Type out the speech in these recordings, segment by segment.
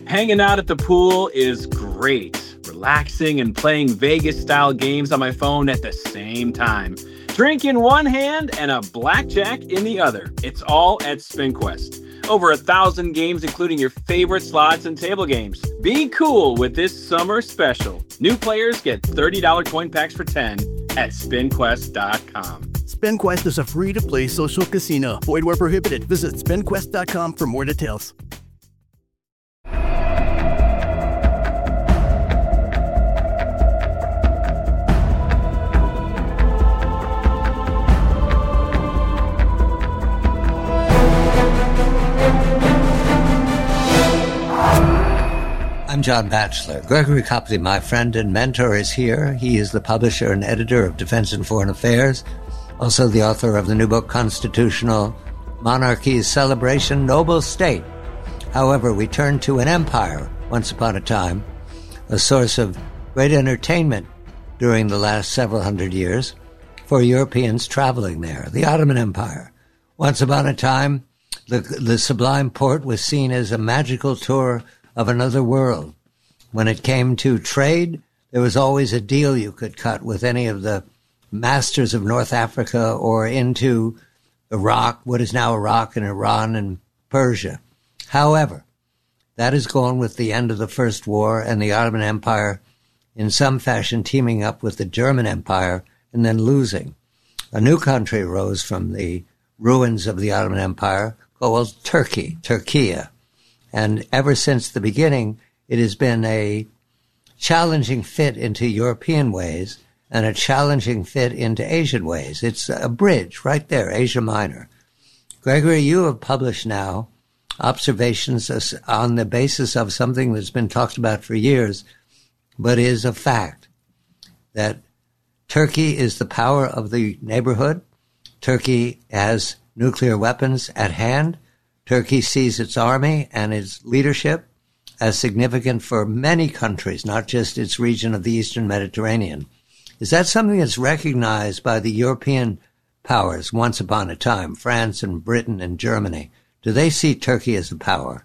Hanging out at the pool is great. Relaxing and playing Vegas-style games on my phone at the same time. Drink in one hand and a blackjack in the other. It's all at SpinQuest. Over 1,000 games, including your favorite slots and table games. Be cool with this summer special. New players get $30 coin packs for 10 at SpinQuest.com. SpinQuest is a free-to-play social casino. Void where prohibited. Visit SpinQuest.com for more details. I'm John Batchelor. Gregory Copley, my friend and mentor, is here. He is the publisher and editor of Defense and Foreign Affairs, also the author of the new book, Constitutional Monarchy's Celebration, Noble State. However, we turn to an empire, once upon a time, a source of great entertainment during the last several hundred years for Europeans traveling there, the Ottoman Empire. Once upon a time, the Sublime Porte was seen as a magical tour of another world. When it came to trade, there was always a deal you could cut with any of the masters of North Africa or into Iraq, what is now Iraq and Iran and Persia. However, that is gone with the end of the First War and the Ottoman Empire in some fashion teaming up with the German Empire and then losing. A new country arose from the ruins of the Ottoman Empire called Turkey, Turkiye. And ever since the beginning, it has been a challenging fit into European ways and a challenging fit into Asian ways. It's a bridge right there, Asia Minor. Gregory, you have published now observations on the basis of something that's been talked about for years, but is a fact, that Turkey is the power of the neighborhood. Turkey has nuclear weapons at hand. Turkey sees its army and its leadership as significant for many countries, not just its region of the Eastern Mediterranean. Is that something that's recognized by the European powers once upon a time, France and Britain and Germany? Do they see Turkey as a power?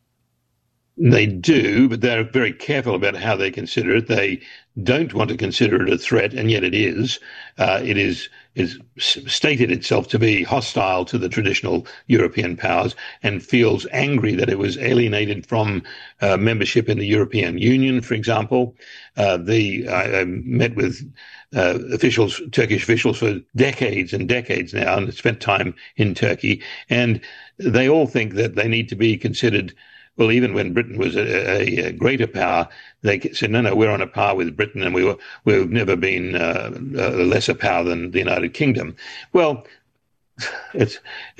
They do, but they're very careful about how they consider it. They don't want to consider it a threat, and yet it is. It is stated itself to be hostile to the traditional European powers and feels angry that it was alienated from membership in the European Union, for example. I met with Turkish officials for decades and decades now and spent time in Turkey, and they all think that they need to be considered. Well, even when Britain was a greater power, they said, no, we're on a par with Britain, and we've never been a lesser power than the United Kingdom. Well, that's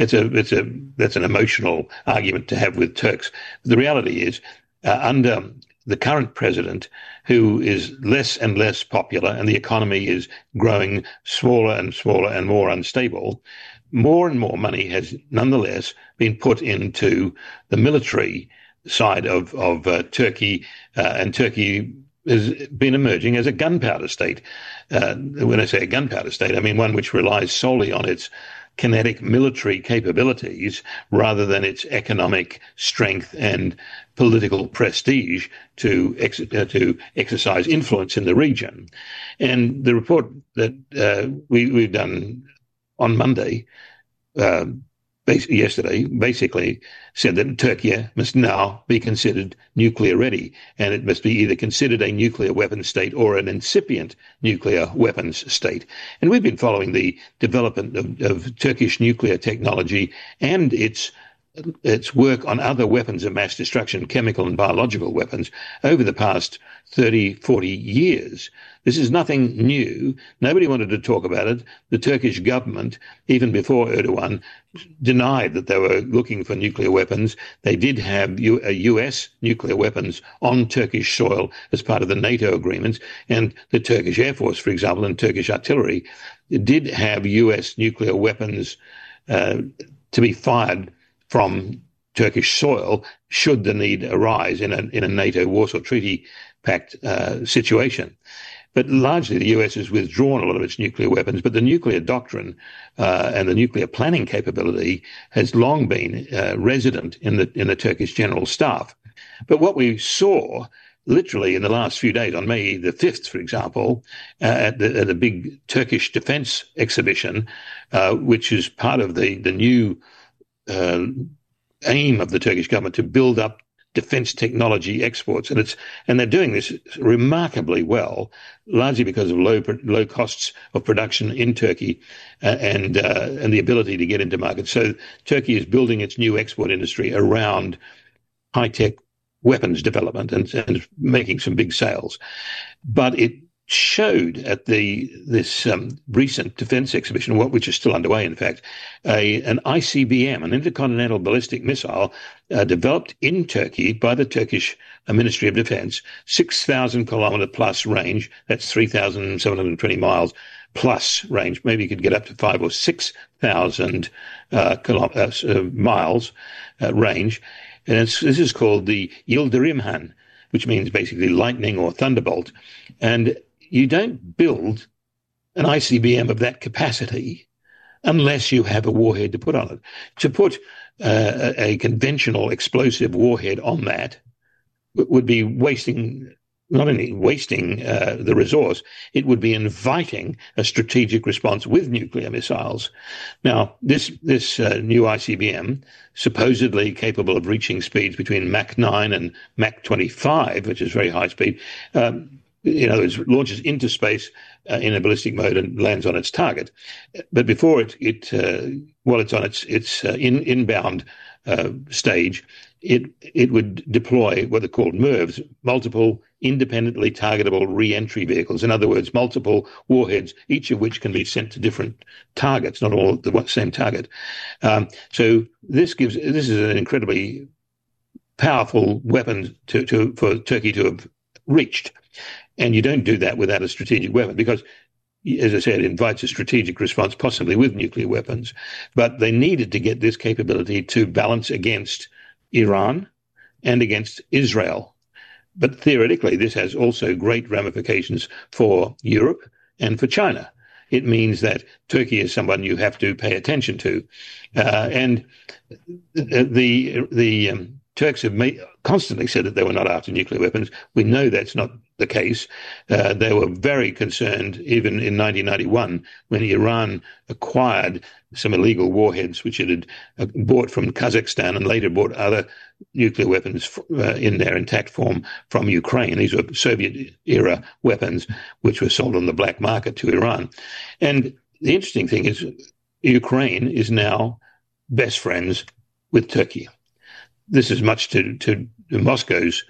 an emotional argument to have with Turks. The reality is, under the current president, who is less and less popular, and the economy is growing smaller and smaller and more unstable, more and more money has nonetheless been put into the military side of Turkey, and Turkey has been emerging as a gunpowder state. When I say a gunpowder state, I mean one which relies solely on its kinetic military capabilities rather than its economic strength and political prestige to exercise influence in the region. And the report that we've done on Monday, yesterday, basically said that Turkey must now be considered nuclear ready, and it must be either considered a nuclear weapons state or an incipient nuclear weapons state. And we've been following the development of Turkish nuclear technology and its work on other weapons of mass destruction, chemical and biological weapons, over the past 30, 40 years. This is nothing new. Nobody wanted to talk about it. The Turkish government, even before Erdogan, denied that they were looking for nuclear weapons. They did have U.S. nuclear weapons on Turkish soil as part of the NATO agreements, and the Turkish Air Force, for example, and Turkish artillery did have U.S. nuclear weapons to be fired from Turkish soil should the need arise in a NATO Warsaw Treaty Pact situation. But largely the US has withdrawn a lot of its nuclear weapons, but the nuclear doctrine and the nuclear planning capability has long been resident in the Turkish General Staff. But what we saw literally in the last few days, on May the 5th, for example, at the big Turkish defense exhibition, which is part of the new aim of the Turkish government to build up defense technology exports, and they're doing this remarkably well, largely because of low costs of production in Turkey and the ability to get into markets. So Turkey is building its new export industry around high-tech weapons development and making some big sales. But it showed at this recent defense exhibition, which is still underway, in fact, an ICBM, an intercontinental ballistic missile, developed in Turkey by the Turkish Ministry of Defense, 6,000 kilometer plus range. That's 3,720 miles plus range. Maybe you could get up to 5,000 or 6,000 miles range. And this is called the Yıldırımhan, which means basically lightning or thunderbolt. And you don't build an ICBM of that capacity unless you have a warhead to put on it. To put a conventional explosive warhead on that would be not only wasting the resource, it would be inviting a strategic response with nuclear missiles. Now, this new ICBM, supposedly capable of reaching speeds between Mach 9 and Mach 25, which is very high speed, it launches into space in a ballistic mode and lands on its target. But before while it's on its inbound stage, it would deploy what are called MIRVs, multiple independently targetable re-entry vehicles. In other words, multiple warheads, each of which can be sent to different targets, not all the same target. So this is an incredibly powerful weapon for Turkey to have reached. And you don't do that without a strategic weapon because, as I said, it invites a strategic response, possibly with nuclear weapons. But they needed to get this capability to balance against Iran and against Israel. But theoretically, this has also great ramifications for Europe and for China. It means that Turkey is someone you have to pay attention to. And the Turks have constantly said that they were not after nuclear weapons. We know that's not the case. They were very concerned even in 1991 when Iran acquired some illegal warheads which it had bought from Kazakhstan and later bought other nuclear weapons in their intact form from Ukraine. These were Soviet-era weapons which were sold on the black market to Iran. And the interesting thing is Ukraine is now best friends with Turkey. This is much to Moscow's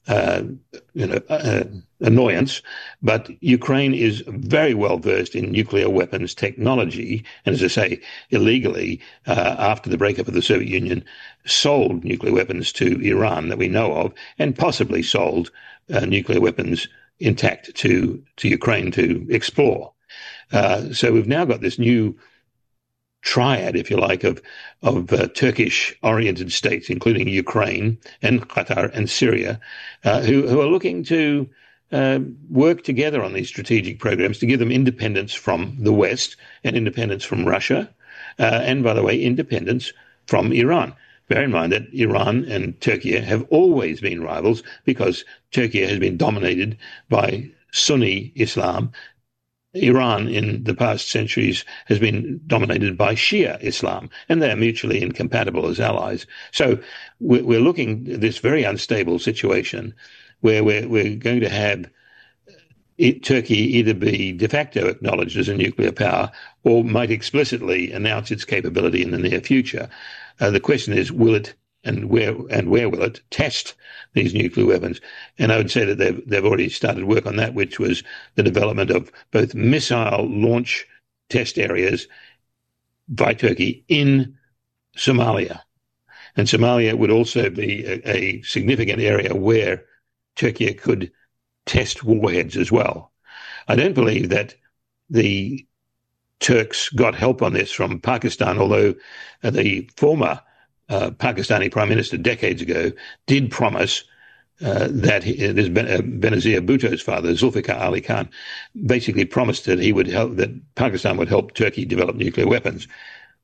annoyance, but Ukraine is very well versed in nuclear weapons technology, and as I say, illegally, after the breakup of the Soviet Union, sold nuclear weapons to Iran that we know of, and possibly sold nuclear weapons intact to Ukraine to explore. So we've now got this new triad, if you like, of Turkish-oriented states, including Ukraine and Qatar and Syria, who are looking to work together on these strategic programs to give them independence from the West and independence from Russia, and, by the way, independence from Iran. Bear in mind that Iran and Turkey have always been rivals because Turkey has been dominated by Sunni Islam. Iran in the past centuries has been dominated by Shia Islam, and they're mutually incompatible as allies. So we're looking at this very unstable situation where we're going to have Turkey either be de facto acknowledged as a nuclear power or might explicitly announce its capability in the near future. The question is, will it and where will it test these nuclear weapons? And I would say that they've already started work on that, which was the development of both missile launch test areas by Turkey in Somalia. And Somalia would also be a significant area where Turkey could test warheads as well. I don't believe that the Turks got help on this from Pakistan, although the former Pakistani Prime Minister decades ago did promise that Benazir Bhutto's father, Zulfikar Ali Khan, basically promised that he would help, that Pakistan would help Turkey develop nuclear weapons.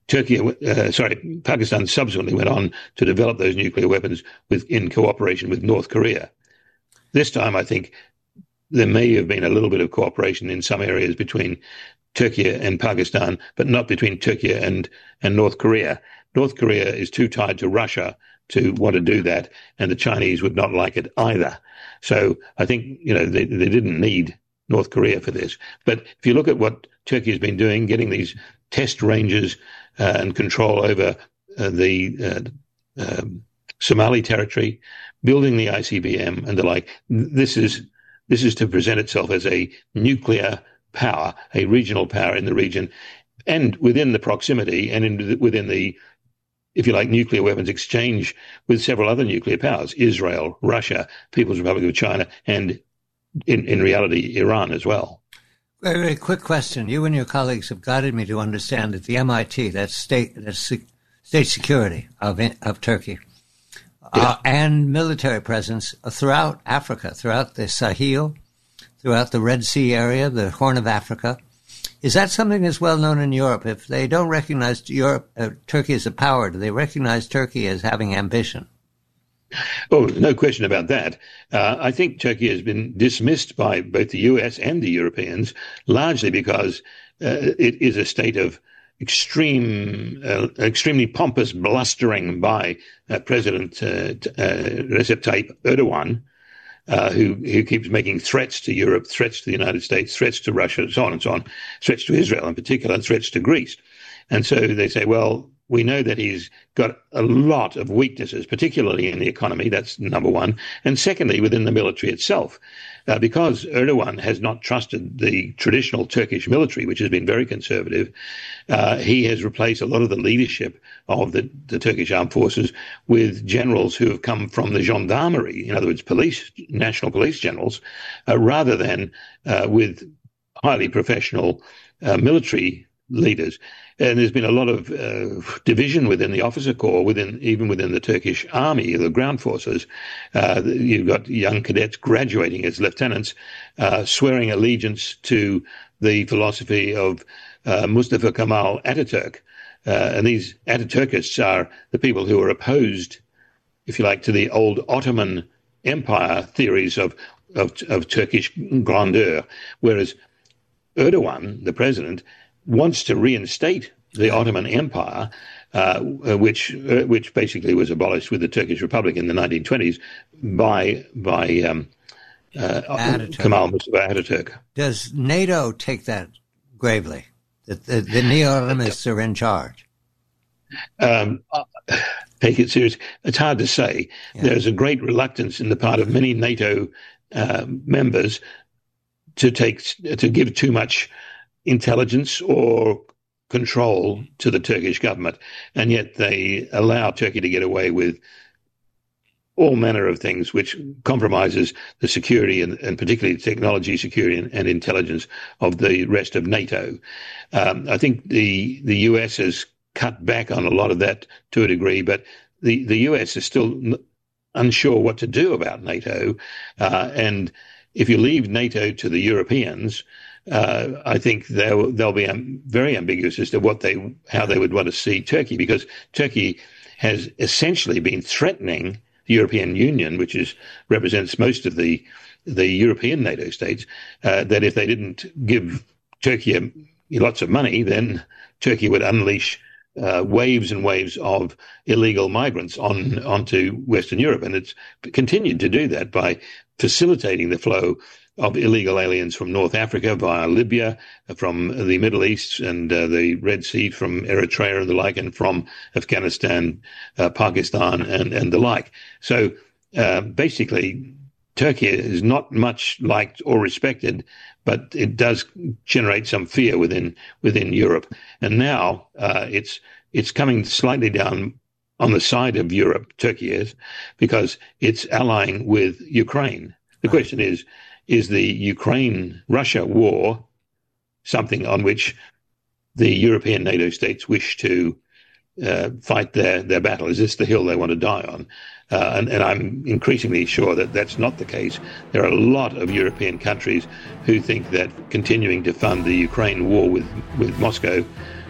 Pakistan subsequently went on to develop those nuclear weapons in cooperation with North Korea. This time, I think there may have been a little bit of cooperation in some areas between Turkey and Pakistan, but not between Turkey and North Korea. North Korea is too tied to Russia to want to do that, and the Chinese would not like it either. So I think, they didn't need North Korea for this. But if you look at what Turkey has been doing, getting these test ranges and control over the Somali territory, building the ICBM and the like, this is to present itself as a nuclear power, a regional power in the region, and within the proximity and within the, if you like, nuclear weapons exchange with several other nuclear powers, Israel, Russia, People's Republic of China, and in reality, Iran as well. Very, very quick question. You and your colleagues have guided me to understand that the MIT, that's state security of Turkey, and military presence throughout Africa, throughout the Sahel, throughout the Red Sea area, the Horn of Africa. Is that something that's well known in Europe? If they don't recognize Turkey as a power, do they recognize Turkey as having ambition? Oh, no question about that. I think Turkey has been dismissed by both the US and the Europeans, largely because it is a state of extremely pompous blustering by President Recep Tayyip Erdogan, who keeps making threats to Europe, threats to the United States, threats to Russia, so on and so on, threats to Israel in particular, and threats to Greece. And so they say, well, we know that he's got a lot of weaknesses, particularly in the economy. That's number one. And secondly, within the military itself, because Erdogan has not trusted the traditional Turkish military, which has been very conservative, he has replaced a lot of the leadership of the Turkish armed forces with generals who have come from the gendarmerie, in other words, national police generals, rather than with highly professional military leaders. And there's been a lot of division within the officer corps, even within the Turkish army, the ground forces. You've got young cadets graduating as lieutenants, swearing allegiance to the philosophy of Mustafa Kemal Ataturk. And these Ataturkists are the people who are opposed, if you like, to the old Ottoman Empire theories of Turkish grandeur, whereas Erdogan, the president, wants to reinstate the Ottoman Empire, which basically was abolished with the Turkish Republic in the 1920s by Kemal Mustafa Ataturk. Does NATO take that gravely? That the neo-Ottomanists are in charge? Take it seriously. It's hard to say. Yeah. There's a great reluctance in the part of many NATO members to give too much intelligence or control to the Turkish government, and yet they allow Turkey to get away with all manner of things which compromises the security and particularly technology security and intelligence of the rest of NATO. I think the US has cut back on a lot of that to a degree, but the US is still unsure what to do about NATO, and if you leave NATO to the Europeans, I think they'll be very ambiguous as to how they would want to see Turkey, because Turkey has essentially been threatening the European Union, which represents most of the European NATO states, that if they didn't give Turkey lots of money, then Turkey would unleash waves and waves of illegal migrants onto Western Europe, and it's continued to do that by facilitating the flow of illegal aliens from North Africa via Libya, from the Middle East and the Red Sea, from Eritrea and the like, and from Afghanistan, Pakistan, and the like. So basically, Turkey is not much liked or respected, but it does generate some fear within Europe. And now it's coming slightly down on the side of Europe, Turkey is, because it's allying with Ukraine. The question is the Ukraine-Russia war something on which the European NATO states wish to fight their battle? Is this the hill they want to die on? And I'm increasingly sure that that's not the case. There are a lot of European countries who think that continuing to fund the Ukraine war with Moscow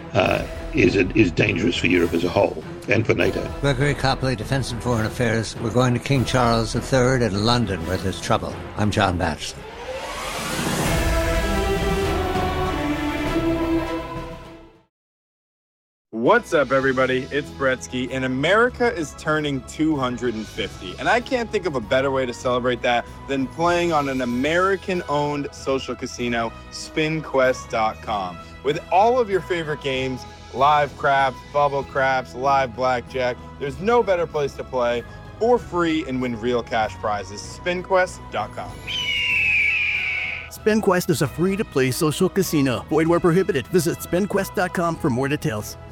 is dangerous for Europe as a whole and for NATO. Gregory Copley, Defense and Foreign Affairs. We're going to King Charles III in London where there's trouble. I'm John Batchelor. What's up, everybody? It's Bretsky, and America is turning 250. And I can't think of a better way to celebrate that than playing on an American-owned social casino, SpinQuest.com. With all of your favorite games, live craps, bubble craps, live blackjack, there's no better place to play for free and win real cash prizes. SpinQuest.com. SpinQuest is a free-to-play social casino. Void where prohibited. Visit SpinQuest.com for more details.